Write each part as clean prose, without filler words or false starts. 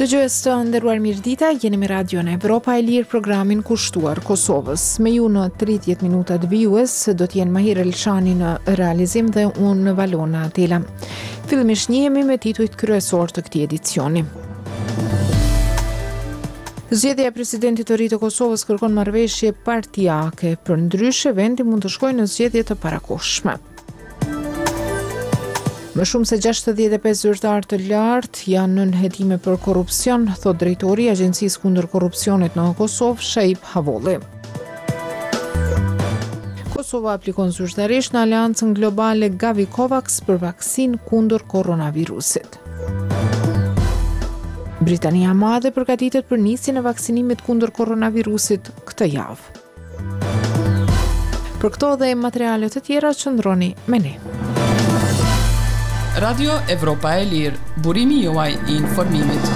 Dëgjues të nderuar mirëdita, jeni me Radion Evropa e Lirë, programin kushtuar Kosovës. Me ju në 30 minutat vijues do t'jenë Mahir Elshani në realizim dhe unë Valona Atela. Fillimisht njihemi me titujt kryesor të këtij edicioni. Zgjedhja e presidentit të ri të Kosovës kërkon marrëveshje partijake, përndryshe vendi mund të shkojë në zgjedhje të parakohshme. Më shumë se 65 zyrtarë të lartë janë nën hetime për korrupsion, thot drejtori i Agjencisë kundër korrupsionit në Kosovë, Shaib Havolli. Kosova aplikon zyrtarisht në aleancën globale Gavi Covax për vaksinë kundër koronavirusit. Britania e Madhe përgatitet për nisjen e vaksinimit kundër koronavirusit këtë javë. Për këto dhe materiale të tjera qëndroni me ne. Radio Evropa e Lirë, burimi juaj i informimit.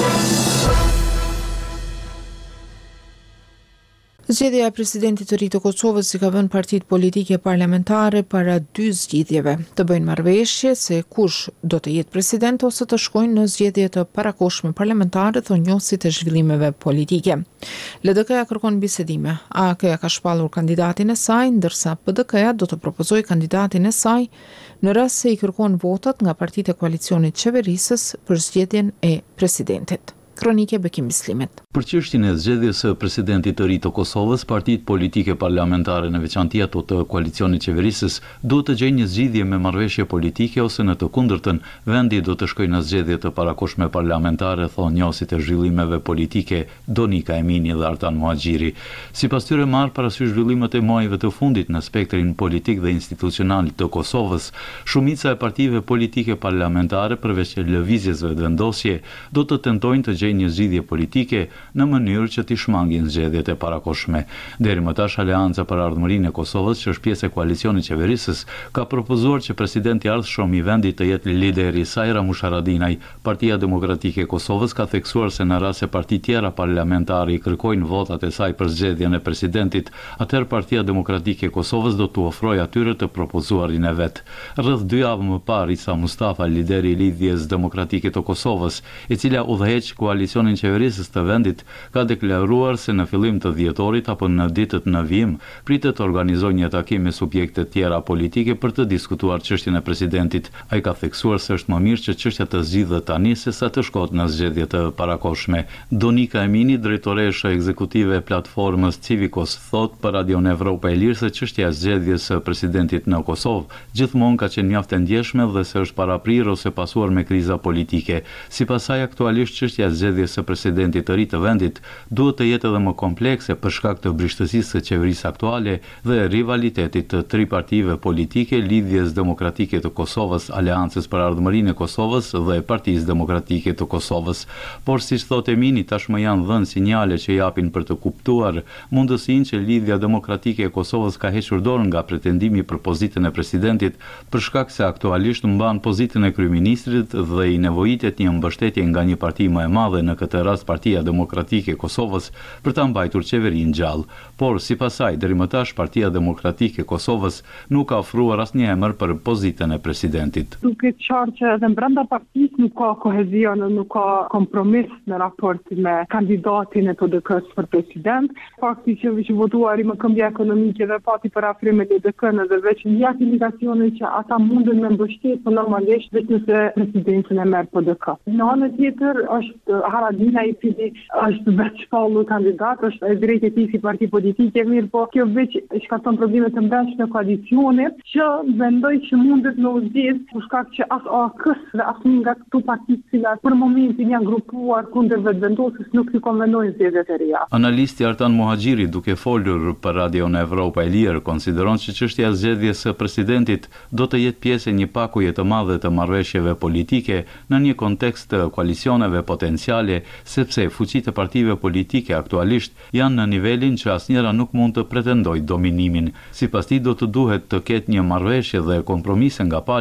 Zgjedhja e presidentit të ri të Kosovës i ka vënë partitë politike parlamentare para 2 zgjidhjeve, të bëjnë marrëveshje se kush do të jetë president ose të shkojnë në zgjedhje të parakohshme parlamentare, thonë njohësit e zhvillimeve politike. LDK-ja kërkon bisedime, AK-ja ka shpallur kandidatin e saj, ndërsa PDK-ja do të propozojë kandidatin e saj në rast se i kërkon votat nga partitë e koalicionit qeverisës për zgjedhjen e presidentit. Kronike Bekim Bislimit. Për çështjen e zgjedhjes së presidentit të ri të Kosovës, partitë politike parlamentare në veçanti ato të koalicionit qeverisës duhet të gjejnë një zgjidhje me marrëveshje politike ose në të kundërtën, vendi do të shkojë në zgjedhje të parakohshme parlamentare, thonë njohësit e zhvillimeve politike Donika Emini dhe Artan Muhaxhiri. Sipas tyre marr parasysh zhvillimet e muajve të fundit në spektrin politik dhe institucional të Kosovës, shumica e partive politike parlamentare përveç lëvizjeve të vendosje do të tentojnë të një zgjidhje politike në mënyrë që t'i shmangin zgjedhjet e parakohshme. Deri më tash Aleanca për Ardhmërinë e Kosovës, që është pjesë e koalicionit qeverisës, ka propozuar që presidenti i ardhshëm i vendit të jetë lideri i saj Ramush Haradinaj. Partia Demokratike e Kosovës ka theksuar se në rast se parti tjera parlamentare i kërkojnë votat e saj për zgjedhjen e presidentit, atëherë Partia Demokratike e Kosovës do t'u ofrojë atyre të propozuarin e vet. Rreth 2 javë më parë, Isa Mustafa, lideri i Lidhjes Demokratike të Kosovës, e cila udhëheq koalicionin qeverisës të vendit, ka deklaruar se në fillim të dhjetorit apo në ditët në vijim pritet të organizojë një takim me subjekte tjera politike për të diskutuar çështjen e presidentit. Ai ka theksuar se është më mirë që çështja të zgjidhet tani sesa të shkohet në zgjedhje të parakohshme. Donika Emini, drejtoresha ekzekutive e platformës Civicos, thot për Radion Evropa e Lirë se çështja e zgjedhjes së presidentit në Kosovë gjithmonë ka qenë mjaft e ndjeshme dhe se është paraprirë ose pasuar me kriza politike. Sipas saj, aktualisht çështja e zgjedhjes së presidentit të ri të vendit duhet të jetë edhe më komplekse për shkak të brishësisë së qeverisë aktuale dhe rivalitetit të 3 partive politike, Lidhjes Demokratike të Kosovës, Aleancës për Ardhmërinë e Kosovës dhe Partisë Demokratike të Kosovës. Por siç thotë Emini, tashmë janë dhënë sinjale që japin për të kuptuar mundësinë që Lidhja Demokratike e Kosovës ka hequr dorën nga pretendimi për pozitën e presidentit për shkak se aktualisht mban pozitën e kryeministrit dhe i nevojitet një mbështetje nga një parti më e madhe, në këtë rast Partia Demokratike e Kosovës, për ta mbajtur qeverinë gjallë. Por sipas saj, deri më tash Partia Demokratike e Kosovës nuk ka ofruar asnjë emër për pozitën e presidentit. Duket qartë që edhe brenda partisë nuk ka kohezion, nuk ka kompromis në raport me kandidatin e PDK-s për president. Fakti që votuari më këmbja ekonomike dhe pati për afrimet e DK-n dhe veç një indikacione që ata mundën me mbështet normalisht veç nëse presidentin e merr PDK. Në anën tjetër është Haradina, i cili është veç shpallur kandidat, është e drejtë e tij si parti politike, mirë po kjo veç shkakton probleme të brendshme në koalicionit, që vendoj që mundet në zgjedhje për shkak që as AK-s dhe as nga këto partitë të cilat për momentin janë grupuar kundër vetëvendosjes nuk i konvenojnë zgjedhjet e reja. Analisti Artan Muhaxhiri, duke folur për Radion Evropa e Lirë, konsideron se çështja e zgjedhjes së presidentit do të jetë pjesë e një pakuje të madhe të marrëveshjeve politike në një kontekst të koalicioneve potenciale, sepse fuqitë e partive politike aktualisht janë në nivelin që asnjëra nuk mund të pretendojë dominimin. Sipas tij do të duhet të ketë një marrëveshje dhe kompromise nga palët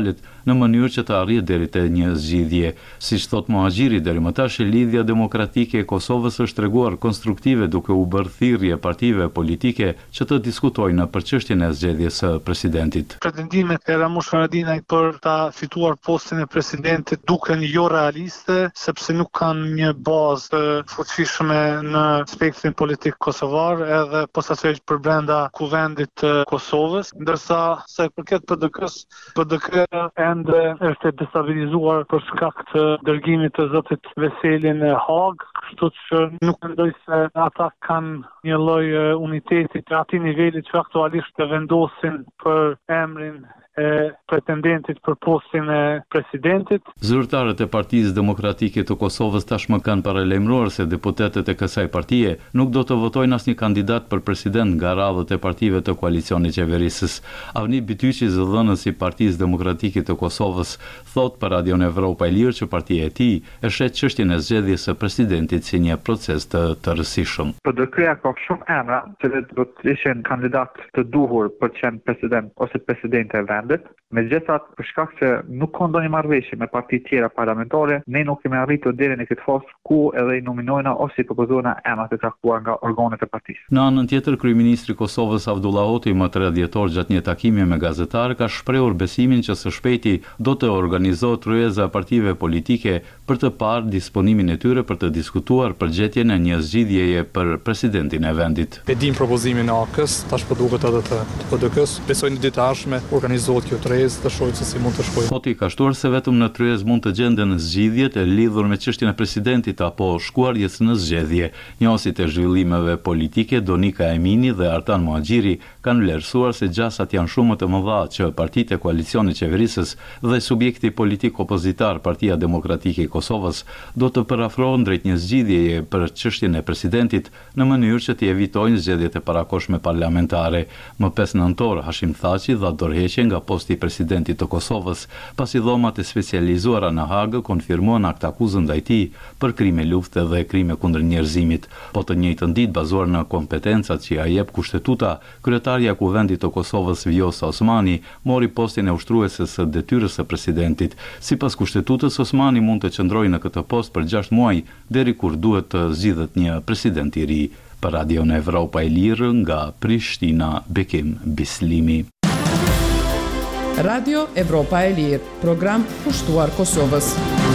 në mënyrë që të arrijë deri te një zgjidhje. Siç thot Muhaxhiri, deri më tash lidhja demokratike e Kosovës është treguar konstruktive duke u bërë thirrje partive politike që të diskutojnë për çështjen e zgjedhjes së presidentit. Pretendimet e Ramush Haradinaj për ta fituar postin e presidentit duken jo realiste, sepse nuk kanë një bazë të fuqishme në spektrin politik kosovar edhe posaçërisht për brenda kuvendit të Kosovës, ndërsa sa i përket PDK-s, PDK ende është destabilizuar për shkak të dërgimit të zotit Veseli në Hag, kështu që nuk mendoj se ata kanë një lloj uniteti të atij niveli që aktualisht të vendosin për emrin e pretendentit për postin e presidentit. Zyrtarët e Partisë Demokratike të Kosovës tashmë kanë paralajmëruar se deputetët e kësaj partie nuk do të votojnë asnjë kandidat për president nga radhët e partive të koalicionit qeverisës. Avni Bityqi, zëdhënës i Partisë Demokratike të Kosovës, thot për Radion Evropa e Lirë që partia e tij e shet çështjen e zgjedhjes së presidentit si një proces të rëndësishëm. PDK-ja ka shumë emra që do të ishin kandidat të duhur për të qenë president ose presidente e vendit. Megjithatë, për shkak se nuk ka ndonjë marrëveshje me parti tjera parlamentare, ne nuk kemi arritur deri në këtë fazë ku edhe i nominojna ose i propozojna emrat e caktuar nga organet e partisë. Në anën tjetër, kryeministri i Kosovës Abdullah Hoti më 3 dhjetor gjatë një takimi me gazetarë ka shprehur besimin që së shpejti do të organizohet ryeza e partive politike për të parë disponimin e tyre për të diskutuar përgjetjen e një zgjidhjeje për presidentin e vendit. E dim propozimin e AK-s, tash po duket edhe të PDK-s. Besoj në ditë ardhshme organizohet kjo tryezë të shohim se si mund të shkojë. Hoti ka shtuar se vetëm në tryezë mund të gjenden zgjidhjet e lidhur me çështjen e presidentit apo shkuarjes në zgjedhje. Njësit e zhvillimeve politike Donika Emini dhe Artan Muhaxhiri kanë vlerësuar se gjasat janë shumë të mëdha që partitë e koalicionit qeverisës dhe subjekti politik opozitar Partia Demokratike e Kosovës do të përafrohen drejt një zgjidhjeje për çështjen e presidentit në mënyrë që të evitojnë zgjedhjet e parakohshme parlamentare. Më 5 nëntor Hashim Thaçi dha dorëheqje nga posti i presidentit të Kosovës, pasi dhomat e specializuara në Hagë konfirmuan akt akuzën ndaj tij për krime lufte dhe krime kundër njerëzimit. Po të njëjtën ditë, bazuar në kompetencat që ia jep kushtetuta, kryetarja e Kuvendit të Kosovës Vjosa Osmani mori postin e ushtruese së detyrës së presidentit. Sipas kushtetutës, Osmani mund të qëndrojë në këtë post për 6 muaj deri kur duhet të zgjidhet një president i ri. Për Radion Evropa e Lirë nga Prishtina, Bekim Bislimi. Radio Evropa e Lirë, program pushtuar Kosovës.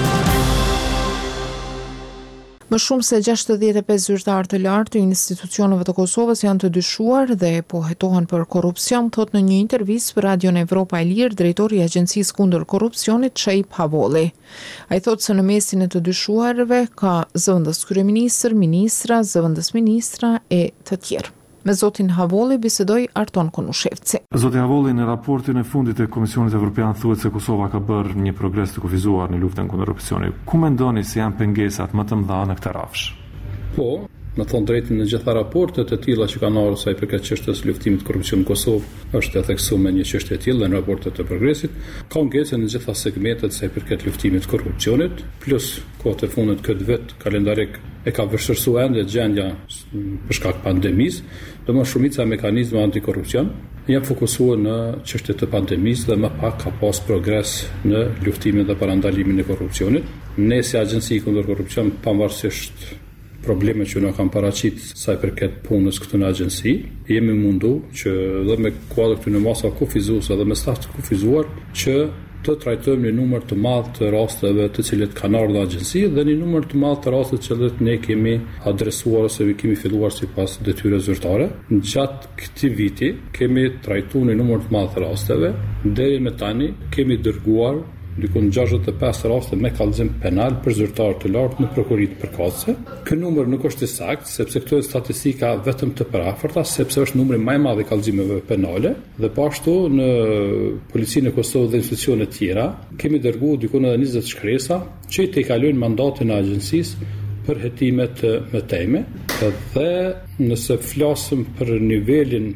Më shumë se 65 zyrtarë të lartë të institucioneve të Kosovës janë të dyshuar dhe po hetohen për korrupsion, thot në një intervistë për Radion Evropa e Lirë drejtori i Agjencisë kundër korrupsionit Çejip Havolli. Ai thotë se në mesin e të dyshuarve ka zëvendës kryeministër, ministra, zëvendës ministra e të tjerë. Me zotin Havolli bisedoi Arton Konushevci. Zoti Havolli, në raportin e fundit e Komisionit Evropian thuhet se Kosova ka bërë një progres të kufizuar në luftën kundër korrupsionit. Ku mendoni se janë pengesat më të mëdha në këtë rrafsh? Po, me thonë drejtin, në gjitha raportet e tilla që kanë ardhur sa i përket çështjes luftimit korrupsion në Kosovë, është e theksuar me një çështje e tillë në raportet e progresit, ka ngecë në gjitha segmentet sa i përket luftimit korrupsionit, plus kohët e fundit këtë vit kalendarik e ka vështirësuar ende gjendja për shkak pandemisë, domosdoshmë shumica e mekanizmave antikorrupsion janë fokusuar në çështjet e pandemisë dhe më pak ka pas progres në luftimin dhe parandalimin e korrupsionit. Ne si agjenci kundër korrupsion, pavarësisht probleme që na kanë paraqit sa i përket punës këtu në agjenci, jemi mundu që dhe me kuadër këtu në masa kufizuese dhe me staf të kufizuar që të trajtojmë një numër të madh të rasteve të cilët kanë ardhur në agjenci dhe një numër të madh të rasteve që ne kemi adresuar ose kemi filluar sipas detyrës zyrtare. Gjatë këtij viti kemi trajtuar një numër të madh të rasteve, deri më tani kemi dërguar diku në 65 raste me kallëzim penal për zyrtarë të lartë në prokuroritë përkatëse. Ky numër nuk është i saktë, sepse këto janë statistika vetëm të paraafërta, sepse është numri më i madh i kallëzimeve penale dhe po ashtu në policinë e Kosovës dhe institucione të tjera kemi dërguar diku në 20 shkresa që i kalojnë mandatin e agjencisë për hetime të mëtejme. Dhe nëse flasim për nivelin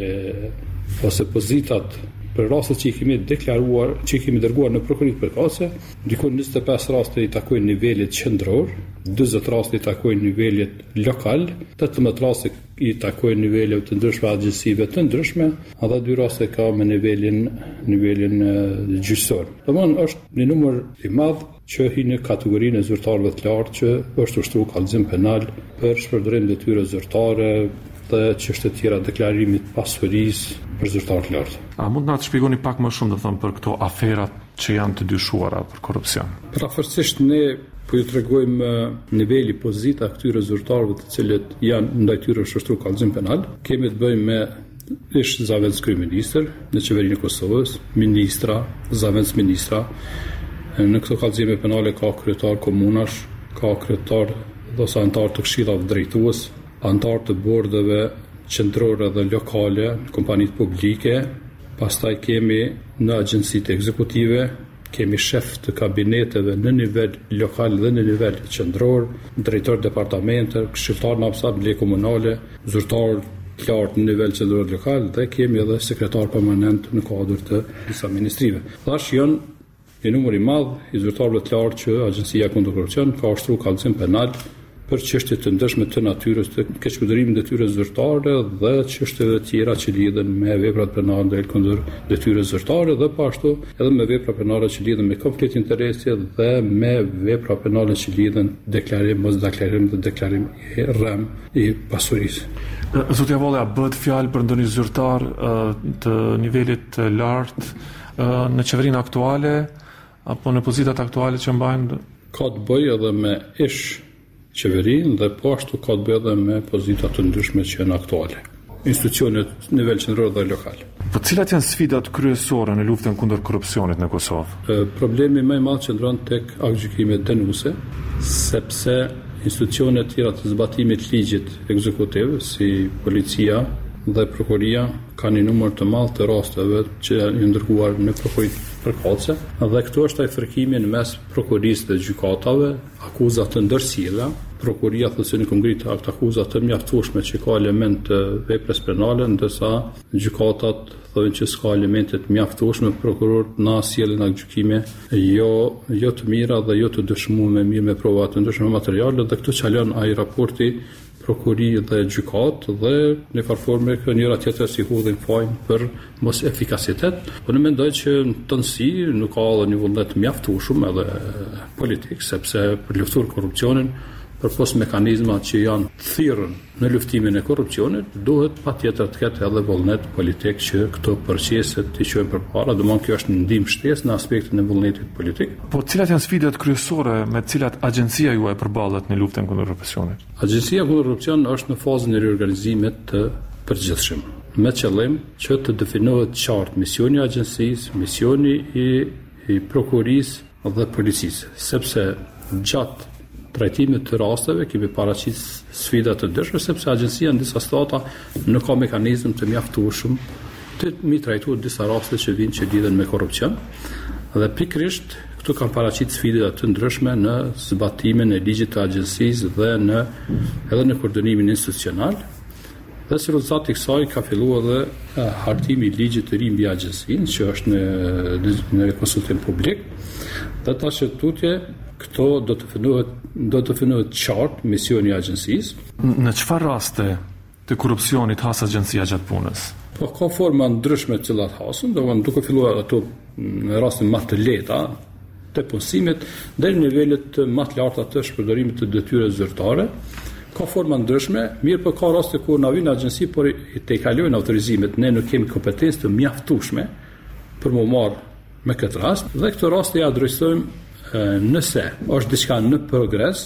ose pozitat për rastet që i kemi deklaruar, që i kemi dërguar në prokuroritë përkatëse, diku 25 raste i takojnë nivelit qendror, 40 raste i takojnë nivelit lokal, 18 raste i takoj niveleve të ndryshme agjensive të ndryshme, edhe 2 raste ka me nivelin gjyqësor. Domthonë është një numër i madh që hi në kategorinë e zyrtarëve të lartë që është ushtruar kallëzim penal për shpërdorim detyre zyrtare dhe çështje tjera deklarimit pasurisë për zyrtarë të lartë. A mund na të shpjegoni pak më shumë për këto aferat që janë të dyshuara për korrupsion? Praktikisht ne po ju tregojmë niveli pozita këtyre zyrtarëve të cilët janë ndaj tyre është ushtruar kallëzim penal. Kemi të bëjmë me ish zavendës kryeministër në qeverinë e Kosovës, ministra, zavendës ministra. Në këto kallëzime penale ka kryetar komunash, ka kryetar ose antar të këshillave drejtues, antar të bordeve qendrore dhe lokale, kompanitë publike, pastaj kemi në agjencitë ekzekutive, kemi shef të kabineteve në nivel lokal dhe në nivel qendror, drejtor departamente, këshilltar në asamble komunale, zyrtar të lartë në nivel qendror lokal dhe kemi edhe sekretar permanent në kuadër të disa ministrive. Tash janë një numër i madh i zyrtarëve të lartë që Agjencia kundër korrupsion ka ushtruar kallëzim penal për çështje të ndeshme të natyrës të keqkundërimit detyre zyrtare dhe çështjeve të tjera që lidhen me veprat penale drejt kundër detyre zyrtare dhe po ashtu edhe me vepra penale që lidhen me konflikt interesi dhe me vepra penale që lidhen deklarim, mos deklarim dhe deklarim i rrem i pasurisë. Zotja Volla, bëhet fjalë për ndonjë zyrtar të nivelit të lartë në qeverinë aktuale apo në pozitat aktuale që mbajnë? Ka të bëjë edhe me ish qeverinë dhe po ashtu ka të bëjë edhe me pozita të ndryshme që janë aktuale. Institucionet në nivel qendror dhe lokal. Po cilat janë sfidat kryesore në luftën kundër korrupsionit në Kosovë? Problemi më i madh qëndron tek aktgjykimi dënuese, sepse institucionet tjera të zbatimit ligjit ekzekutiv, si policia dhe prokuria, kanë një numër të madh të rasteve që janë ndërkuar në prokurit përkatëse, dhe këtu është ai fërkimi në mes prokurisë dhe gjykatave, akuza të ndërsjella. Prokuria thotë se nuk ngrit akuza të mjaftueshme që ka element të veprës penale, ndërsa gjykatat thonë që s'ka elemente të mjaftueshme, prokurorët na sjellin aktgjykime jo të mira dhe jo të dëshmuar mirë me prova të ndryshme materiale, dhe këtu çalon ai raporti prokuri dhe gjykat dhe në farforme kë njëra tjetër si hudhin fajin për mos efikasitet. Po ne mendoj që në tënësi nuk ka edhe një vullnet mjaftueshëm edhe politik, sepse për luftuar korrupsionin, përpos mekanizmat që janë thirrën në luftimin e korrupsionit, duhet patjetër të ketë edhe vullnet politik që këto procese të çojnë përpara, domethënë kjo është një ndihmë shtesë në aspektin e vullnetit politik. Po cilat janë sfidat kryesore me të cilat agjencia juaj përballet në luftën kundër korrupsionit? Agjencia kundër korrupsion është në fazën e riorganizimit të përgjithshëm, me qëllim që të definohet qartë misioni i agjencisë, misioni i prokurisë dhe policisë, sepse gjatë trajtimit të rasteve kemi paraqit sfida të ndryshme, sepse agjencia në disa stata nuk ka mekanizëm të mjaftueshëm të mi trajtuar disa raste që vinë që lidhen me korrupsion. Dhe pikërisht këtu kanë paraqit sfida të ndryshme në zbatimin e ligjit të agjencisë dhe edhe në koordinimin institucional. Dhe si rezultat i kësaj ka filluar edhe hartimi i ligjit të ri mbi agjencinë, që është në konsultim publik. Dhe tash tutje këto do të finohet qartë misioni i agjencisë. Në çfarë raste të korrupsionit has agjencia gjatë punës? Po ka forma ndryshme të cilat hasën, duke filluar ato në raste më të lehta të punësimit deri në nivelet më të larta të shpërdorimit të detyrave zyrtare. Ka forma ndryshme, mirë po ka raste ku na vjen agjenci por i te kalojnë autorizimet, ne nuk kemi kompetencë të mjaftueshme për më marr me këtë rast, dhe këto raste ja adresojmë nëse është diçka në progres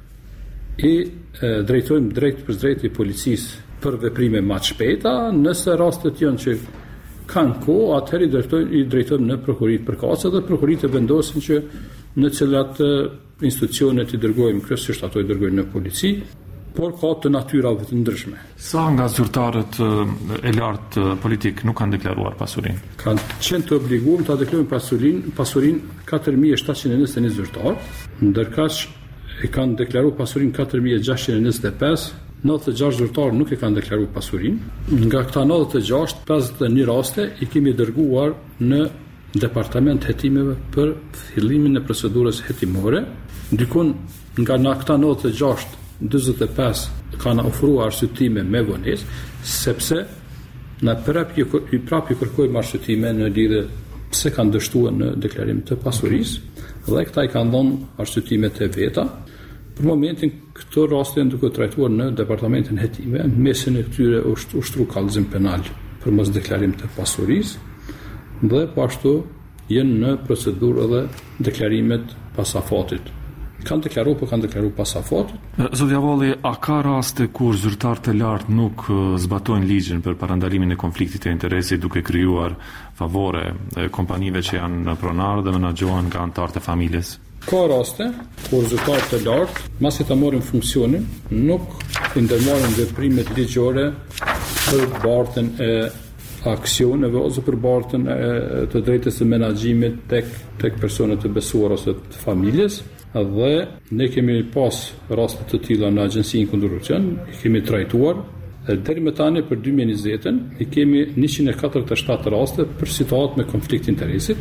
i drejtojmë drejt për drejt i policisë për veprime më të shpejta, nëse rastet janë që kanë kohë, atëherë i drejtojmë në prokurit përkatëse dhe prokurit e vendosin që në cilat institucionet i dërgojmë, kryesisht ato i dërgojmë në polici, por ka të natyrave të ndryshme. Sa nga zyrtarët e lartë politik nuk kanë deklaruar pasurinë? Kanë qenë të obliguar të deklarojnë pasurinë 4721 zyrtarë, ndërkaq e kanë deklaruar pasurinë 4625, 96 zyrtarë nuk e kanë deklaruar pasurinë. Nga këta 96, 51 raste i kemi dërguar në departament hetimeve për fillimin e procedurës hetimore. Ndikon nga këta 96 45 kanë ofruar arsyetime me vonesë, sepse na prapë kërkojmë arsyetime në lidhje pse kanë dështuar në deklarim të pasurisë, dhe këta i kanë dhënë arsyetimet e veta. Për momentin këto raste janë duke trajtuar në departamentin hetime, mesin e këtyre ushtru kallëzim penal për mos deklarim të pasurisë dhe po ashtu jenë në procedurë edhe deklarimet pas afatit. Kanë deklaruar pas afatit. Zoti Avolli, a ka raste kur zyrtarët e lartë nuk zbatojnë ligjin për parandalimin e konfliktit të interesit duke krijuar favore kompanive që janë pronarë dhe menaxhohen nga anëtarët e familjes? Ka raste kur zyrtarët e lartë, masi ta marrin funksionin, nuk i ndërmarrin veprimet ligjore për bartën e aksioneve ose për bartën të drejtës së menaxhimit tek personat e besuar ose të familjes. Dhe ne kemi pas raste të tilla në Agjencinë kundër korrupsionit, i kemi trajtuar deri më tani për 2020-ën i kemi 147 raste për situatë me konflikt interesit.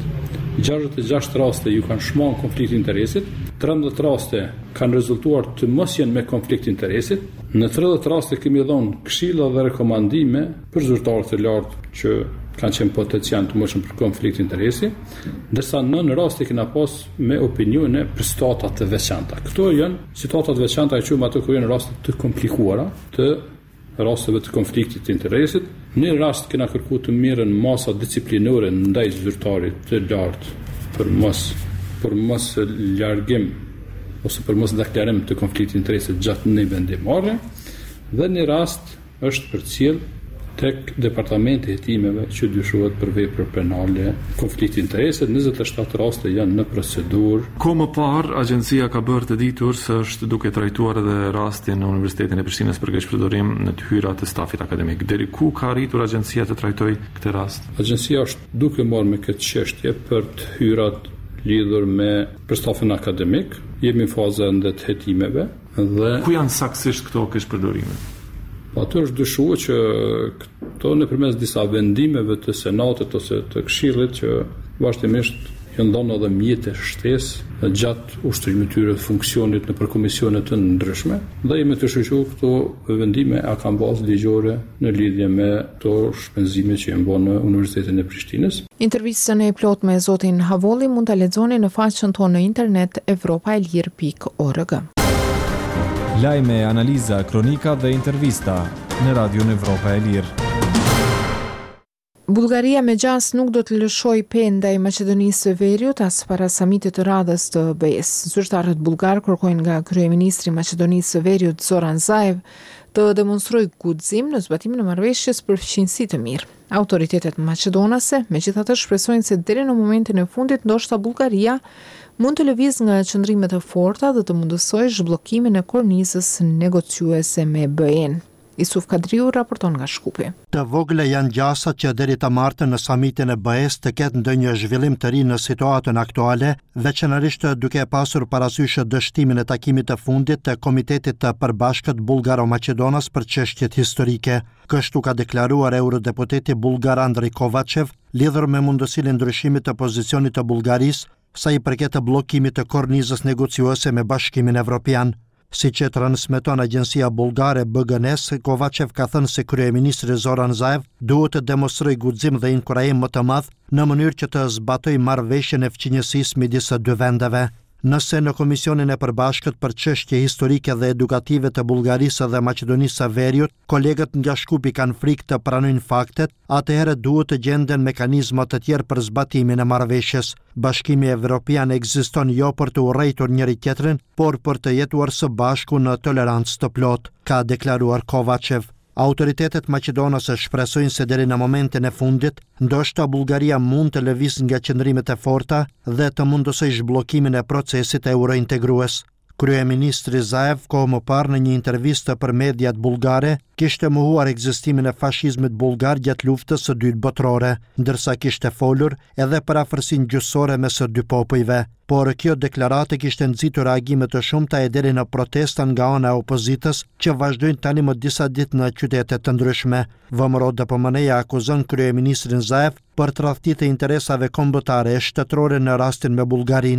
66 raste ju kanë shmang konflikt interesit, 13 raste kanë rezultuar të mos jenë me konflikt interesit. Në 30 raste kemi dhënë këshilla dhe rekomandime për zyrtarët e lartë që kanë qenë potencial të mëshëm për konflikt interesi, ndërsa në raste kena pas me opinione për situata të veçanta. Këto janë situata të veçanta, e quajmë ato ku janë raste të komplikuara, të rasteve të konfliktit të interesit. Në rast kena kërkuar të merren masa disciplinore ndaj zyrtarit të lartë për mos largim ose për mos deklarim të konfliktit të interesit gjatë një vendimarrje, dhe një rast është përcjell tek departamenti hetimeve që dyshohet për vepra penale konflikti interesit. 27 raste janë në procedurë. Ko më parë, agjencia ka bërë të ditur se është duke trajtuar edhe rastin në Universitetin e Prishtinës për keqpërdorim në të hyrat të stafit akademik. Deri ku ka arritur agjencia të trajtoj këtë rast? Agjencia është duke marrë me këtë çështje për të hyrat lidhur me për stafin akademik. Jemi në fazën e hetimeve dhe ku janë saktësisht këto keqpërdorime? Ato është dyshuar që këto nëpërmes disa vendimeve të senatit ose të këshillit që vazhdimisht janë dhënë edhe mjete shtesë gjatë ushtrimit të tyre të funksionit në komisione të ndryshme, dhe jemi të shoqëruar këto vendime a kanë bazë ligjore në lidhje me këto shpenzime që janë bërë në Universitetin e Prishtinës. Intervistën e plot me zotin Avolli mund ta lexoni në faqen tonë në internet evropaelir.org. Lajme, analiza, kronika dhe intervista në Radion Evropa e Lirë. Bullgaria me gjas nuk do të lëshoj pe ndaj Maqedonisë së Veriut as para samitit të radhës të BE-s. Zyrtarët bullgar kërkojnë nga kryeministri i Maqedonisë së Veriut Zoran Zaev të demonstrojë guxim në zbatimin e marrëveshjes për fqinjësi të mirë. Autoritetet maqedonase megjithatë shpresojnë se deri në momentin e fundit ndoshta Bullgaria mund të lëvizë nga qëndrimet e forta dhe të mundësojë zhbllokimin e kornizës negociuese me BE-n. Isuf Kadriu raporton nga Shkupi. Të vogla janë gjasat që deri të martën në samitin e BE-s të ketë ndonjë zhvillim të ri në situatën aktuale, veçanërisht duke pasur parasysh dështimin e takimit të fundit të Komitetit të Përbashkët Bullgaro-Maqedonas për çështjet historike. Kështu ka deklaruar eurodeputeti bullgar Andrej Kovačev, lidhur me mundësinë e ndryshimit të pozicionit të Bullgarisë sa i përket të bllokimit të kornizës negociuese me Bashkimin Evropian. Si që transmeton agjencia bullgare BGNS, Kovačev ka thënë se kryeministri Zoran Zaev duhet të demonstrojë guxim dhe inkurajim më të madh në mënyrë që të zbatojë marrëveshjen e fqinjësisë midis së dy vendeve. Nëse në Komisionin e Përbashkët për çështje historike dhe edukative të Bullgarisë dhe Maqedonisë së Veriut, kolegët nga Shkupi kanë frikë të pranojnë faktet, atëherë duhet të gjenden mekanizma të tjerë për zbatimin e marrëveshjes. Bashkimi Evropian ekziston jo për të urrejtur njëri tjetrin, por për të jetuar së bashku në tolerancë të plotë, ka deklaruar Kovačev. Autoritetet maqedonase shpresojnë se deri në momentin e fundit, ndoshta Bullgaria mund të lëvizë nga qëndrimet e forta dhe të mundësojë zhbllokimin e procesit eurointegrues. Kryeministri Zaev kohë më parë në një intervistë për mediat bullgare kishte mohuar ekzistimin e fashizmit bullgar gjatë luftës së dytë botërore, ndërsa kishte folur edhe për afërsinë gjysore mes së dy popujve. Por kjo deklaratë kishte nxitur reagime të shumta e deri në protesta nga ana e opozitës që vazhdojnë tani më disa ditë në qytete të ndryshme. VMRO DPMN-ja akuzon kryeministrin Zaev për tradhtitë e interesave kombëtare e shtetërore në rastin me Bullgarinë.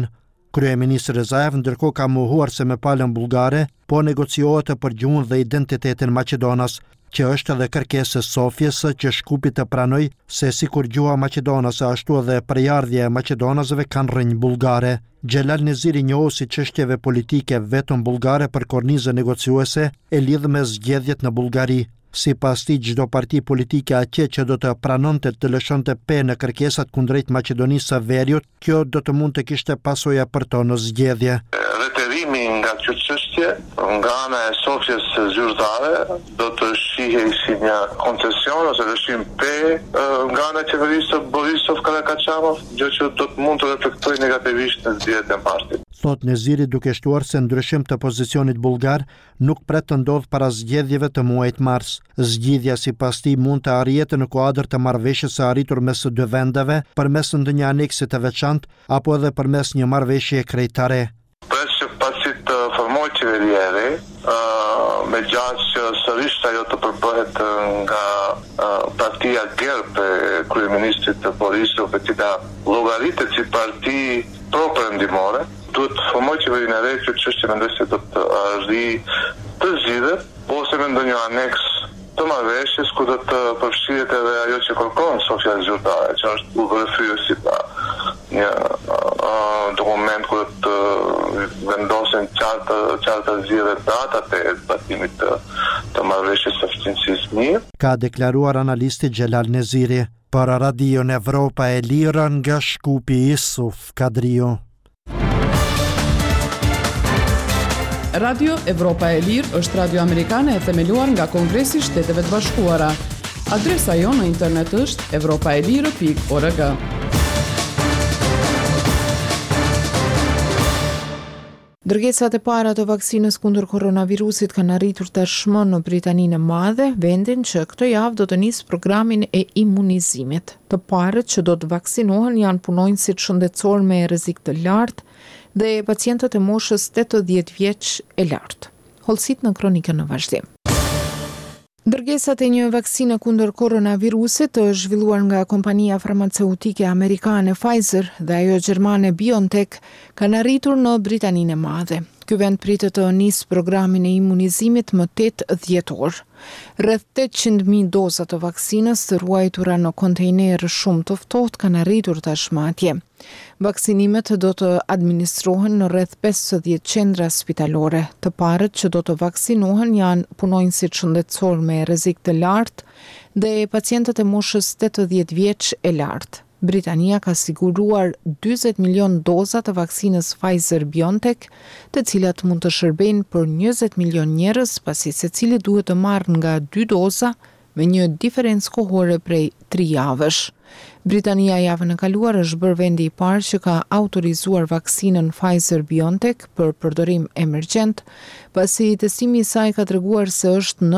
Kryeministri Rezaev ndërkohë ka mohuar se me palën bullgare po negociohet për gjuhën dhe identitetin Maqedonas, që është edhe kërkesë e Sofjes që Shkupi të pranoj se sikur gjuha maqedonase ashtu edhe përjardhja e maqedonasëve kanë rrënjë bullgare. Xhelal Neziri njohusi çështjeve politike vetëm bullgare për kornizën negociuese e lidh me zgjedhjet në Bullgari. Sipas tij, çdo parti politike atje që do të pranonte të lëshonte pe në kërkesat kundrejt Maqedonisë së Veriut, kjo do të mund të kishte pasoja për to në zgjedhje. Reterimi nga kjo çështje nga ana e Sofjes zyrtare do të shihej si një koncesion ose lëshim pe nga ana e qeverisë Borisov Karakaçanov, gjë që do të mund të reflektojë negativisht në zgjedhjet e partit. Thot Neziri duke shtuar se ndryshim të pozicionit bullgar nuk pret të ndodh para zgjedhjeve të muajit mars. Zgjidhja sipas tij mund të arrihet në kuadër të marrëveshjes së arritur mes së dy vendeve përmes ndonjë aneksi të veçantë apo edhe përmes një marrëveshje krejtare. Pres që pasi të formohet qeveria e re, megjithëse që sërish ajo të përbëhet nga partia GERB e kryeministrit Borisov, e cila llogaritet si parti pro-perëndimore, duhet të formojë qeverinë e re, kjo çështje mendoj se do të arrijë të zgjidhet ose me ndonjë aneks të marrëveshjes ku do të përfshihet edhe ajo që kërkon Sofja zyrtare, që është udhëfyesi pa një dokument ku të vendosen qarta zgjidhje datat e zbatimit të marrëveshjes së fqinësisë mirë. Ka deklaruar analisti Xhelal Neziri. Për Radion Evropa e Lirë nga Shkupi Isuf Kadrio. Radio Evropa e Lirë është radio amerikane e themeluar nga Kongresi i Shteteve të Bashkuara. Adresa jonë në internet është evropaelire.org. Dërgesat e para të vaksinës kundër koronavirusit kanë arritur tashmë në Britaninë e Madhe, vendin që këtë javë do të nisë programin e imunizimit. Të parët që do të vaksinohen janë punonjësit shëndetësor me rrezik të lartë dhe pacientët e moshës 80 vjeç e lartë. Holsit në kronikën në vazhdim. Dërgesat e një vaksine kundër koronavirusit të zhvilluar nga kompania farmaceutike amerikane Pfizer dhe ajo gjermane BioNTech kanë arritur në Britaninë e Madhe. Ky vend pritet të nisë programin e imunizimit më 8 dhjetor. Rreth 800.000 doza të vaksinës të ruajtura në kontejnerë shumë të ftohtë kanë arritur tashmë atje. Vaksinimet do të administrohen në rreth 50 qendra spitalore. Të parët që do të vaksinohen janë punonjësit shëndetësor me rrezik të lartë dhe pacientët e moshës 80 vjeç e lartë. Britania ka siguruar 40 milion doza të vaksinës Pfizer-BioNTech, të cilat mund të shërbejnë për 20 milion njerëz, pasi secili duhet të marrë nga 2 doza me një diferencë kohore prej 3 javësh. Britania javën e kaluar është bërë vendi i parë që ka autorizuar vaksinën Pfizer-BioNTech për përdorim emergjent, pasi testimi i saj ka treguar se është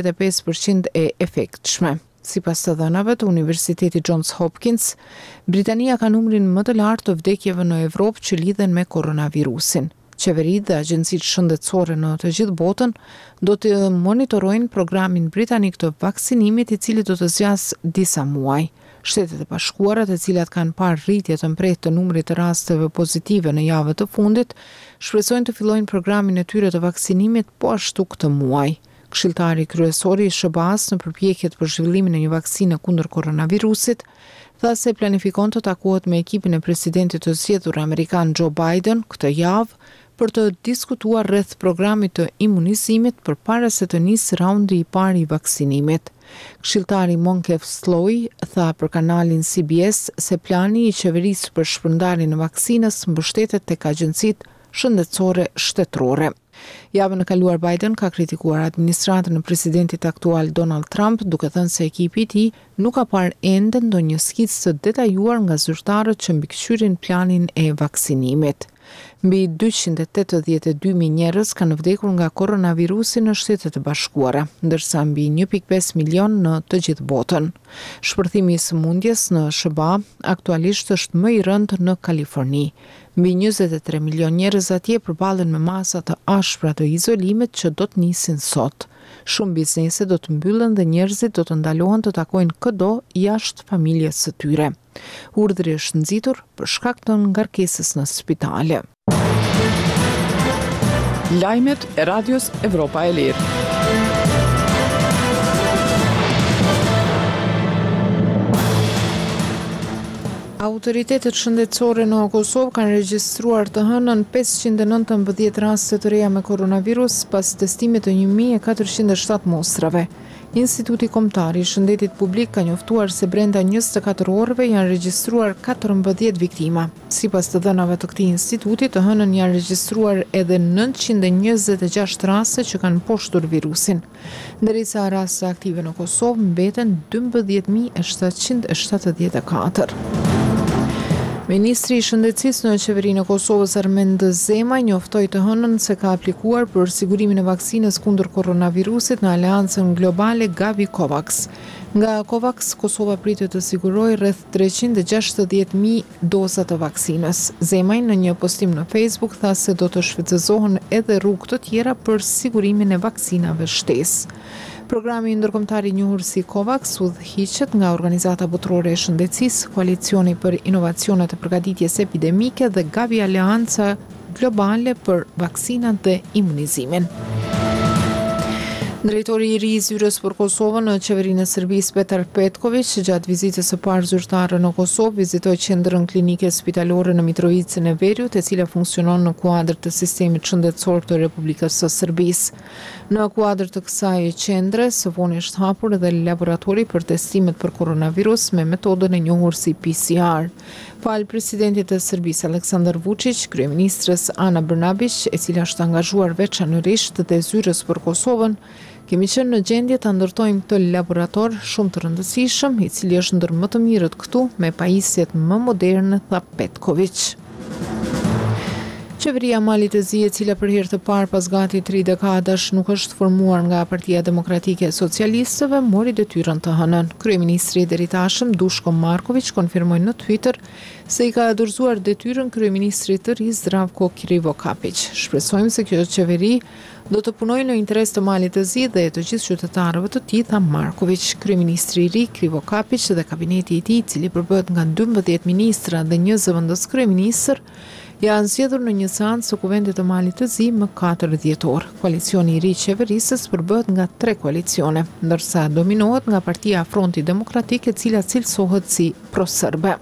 95% e efektshme. Sipas të dhënave të Universitetit Johns Hopkins, Britania ka numrin më të lartë të vdekjeve në Evropë që lidhen me koronavirusin. Qeveritë dhe agjencitë shëndetësore në të gjithë botën do të monitorojnë programin britanik të vaksinimit, i cili do të zgjasë disa muaj. Shtetet e Bashkuara, të cilat kanë parë rritje të mprehtë të numrit të rasteve pozitive në javët të fundit, shpresojnë të fillojnë programin e tyre të vaksinimit po ashtu këtë muaj. Këshilltari kryesor i SBA-s në përpjekjet për zhvillimin e një vaksine kundër koronavirusit tha se planifikon të takohet me ekipin e presidentit të zgjedhur amerikan Joe Biden këtë javë për të diskutuar rreth programit të imunizimit përpara se të nisë raundi i parë i vaksinimit. Këshilltari Moncef Sloy tha për kanalin CBS se plani i qeverisë për shpërndarjen e vaksinës mbështetet tek agjencitë shëndetësore shtetërore. Javën e kaluar Biden ka kritikuar administratën e presidentit aktual Donald Trump, duke thënë se ekipi i tij nuk ka parë ende ndonjë skicë të detajuar nga zyrtarët që mbikëqyrin planin e vaksinimit. Mbi 282.000 njerëz kanë vdekur nga koronavirusi në Shtetet e Bashkuara, ndërsa mbi 1.5 milion në të gjithë botën. Shpërthimi i sëmundjes në SBA aktualisht është më i rëndë në Kaliforni. Mbi 23 milion njerëz atje përballen me masa të ashpra të izolimit që do të nisin sot. Shumë biznese do të mbyllen dhe njerëzit do të ndalohen të takojnë kudo jashtë familjes së tyre. Urdhri është nxitur për shkak të ngarkesës në spitale. Lajmet e Radios Evropa e Lirë. Autoritetet shëndetësore në Kosovë kanë regjistruar të hënën 519 raste të reja me koronavirus pas testimit të 1407 mostrave. Instituti Kombëtar i Shëndetit Publik ka njoftuar se brenda 24 orëve janë regjistruar 14 viktima. Sipas të dhënave të këtij instituti, të hënën janë regjistruar edhe 926 raste që kanë mposhtur virusin, ndërsa raste aktive në Kosovë mbeten 12774. Ministri i Shëndetësisë në qeverinë e Kosovës Armend Zema njoftoi të hënën se ka aplikuar për sigurimin e vaksinës kundër koronavirusit në aleancën globale Gavi Covax. Nga Covax, Kosova pritet të sigurojë rreth 360.000 doza të vaksinës. Zema në një postim në Facebook tha se do të shfrytëzohen edhe rrugë të tjera për sigurimin e vaksinave shtesë. Programi ndërkombëtar i njohur si COVAX udhëhiqet nga Organizata Botërore e Shëndetësisë, Koalicioni për Inovacionet e Përgatitjes Epidemike dhe Gavi Aleanca Globale për Vaksinat dhe Imunizimin. Drejtori i ri i zyrës për Kosovën në qeverinë e Serbisë Petar Petković gjatë vizitës së parë zyrtare në Kosovë vizitoi qendrën klinike spitalore në Mitrovicën e Veriut, e cila funksionon në kuadër të sistemit shëndetësor të Republikës së Serbisë. Në kuadër të kësaj qendre, së voni është hapur edhe laboratori për testimet për koronavirus me metodën e njohur si PCR. Fal presidentit të Serbisë Aleksandar Vučić, kryeministrës Ana Brnabić, e cila është angazhuar veçanërisht dhe zyrës për Kosovën, kemi qenë në gjendje të ndërtojmë këtë laborator shumë të rëndësishëm, i cili është ndër më të mirët këtu me pajisjet më moderne, tha Petković. Qeveria Malit të Zi, e cila për herë të parë pas gati 3 dekadash nuk është formuar nga Partia Demokratike e Socialistëve, mori detyrën të hënën. Kryeministri i deritashëm Duško Marković konfirmoi në Twitter se i ka dorëzuar detyrën kryeministrit të ri Zdravko Krivokapić. Shpresojmë se kjo qeveri do të punojë në interes të Malit të Zi dhe të gjithë qytetarëve të tij, tha Marković. Kryeministri i ri Krivokapić dhe kabineti i tij, i cili përbëhet nga 12 ministra dhe një zëvendës kryeministër, janë zgjedhur në një seancë së Kuvendit të Malit të Zi më 4 dhjetor. Koalicioni i ri i qeverisës përbëhet nga 3 koalicione, ndërsa dominohet nga Partia Fronti Demokratik, e cila cilësohet si pro-serbe.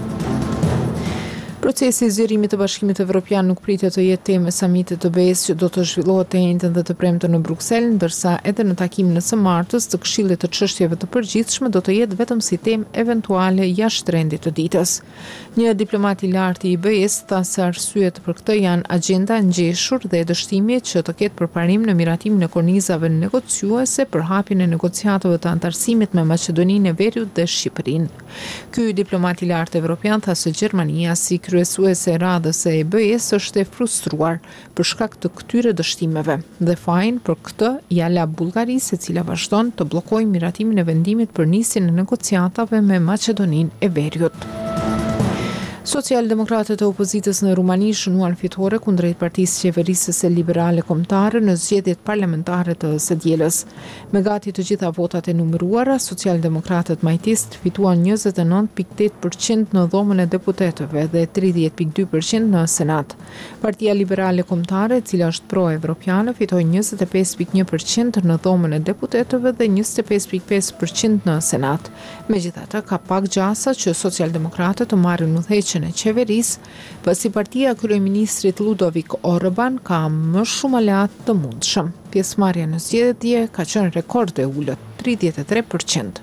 Procesi i zgjerimit të Bashkimit Evropian nuk pritet të jetë temë e samitit të BE-s që do të zhvillohet të njëjtën dhe të premten në Bruksel, ndërsa edhe në takimin e së martës të Këshillit të Çështjeve të Përgjithshme do të jetë vetëm si temë eventuale jashtë rendit të ditës. Një diplomat i lartë i BE-s tha se arsyet për këtë janë agjenda ngjeshur dhe dështimi që të ketë përparim në miratimin e kornizave negociuese për hapjen e negociatave të antarësimit me Maqedoninë e Veriut dhe Shqipërinë. Ky diplomat i lartë evropian tha se Gjermania si kryesuese e radhës e BE-s është e frustruar për shkak të këtyre dështimeve dhe fajin për këtë ja la Bullgarisë, e cila vazhdon të bllokojë miratimin e vendimit për nisjen e negociatave me Maqedoninë e Veriut. Socialdemokratët e opozitës në Rumani shënuan fitore kundrejt Partisë Qeverisëse Liberale Kombëtare në zgjedhjet parlamentare të së dielës. Me gati të gjitha votat e numëruara, socialdemokratët majtist fituan 29.8% në dhomën e deputetëve dhe 30.2% në Senat. Partia Liberale Kombëtare, e cila është pro-evropiane, fitoi 25.1% në dhomën e deputetëve dhe 25.5% në Senat. Megjithatë, ka pak gjasa që socialdemokratët të marrin udhëheqjen e qeverisë, pasi partia e kryeministrit Ludovik Orban ka më shumë aleat të mundshëm. Pjesëmarrja në zgjedhje ka qenë rekord e ulët, 33%.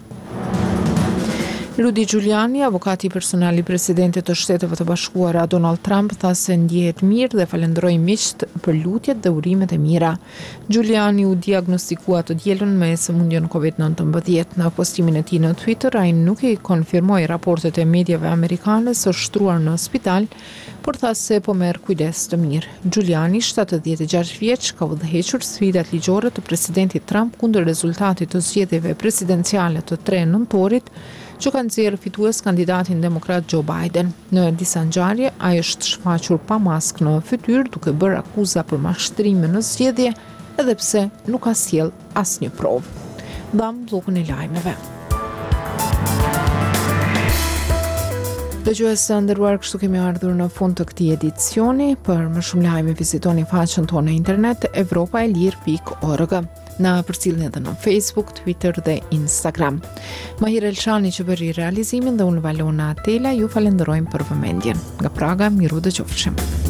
Rudy Giuliani, avokati personal i presidentit të Shteteve të Bashkuara Donald Trump, tha se ndjehet mirë dhe falenderoi miqt për lutjet dhe urimet e mira. Giuliani u diagnostikua të dielën me sëmundjen COVID-19. Në postimin e tij në Twitter, ai nuk i konfirmoi raportet e mediave amerikane së shtruar në spital, por tha se po merr kujdes të mirë. Giuliani, 76 vjeç, ka udhëhequr sfidat ligjore të presidentit Trump kundër rezultatit të zgjedhjeve presidenciale të 3 nëntorit, që kanë nxjerrë fitues kandidatin demokrat Joe Biden. Në disa ngjarje, ai është shfaqur pa maskë në fytyrë duke bërë akuza për mashtrime në zgjedhje, edhe pse nuk ka sjell asnjë provë. Mbam bllokun e lajmeve. Dëgjues të nderuar, kështu kemi ardhur në fund të këtij edicioni. Për më shumë lajme vizitoni faqen tonë në internet europaelir.org. Na përcjellni edhe në Facebook, Twitter dhe Instagram. Mahir Elshani që bëri realizimin dhe unë Valona Atela ju falenderojmë për vëmendjen. Nga Praga, miru dëgjofshim.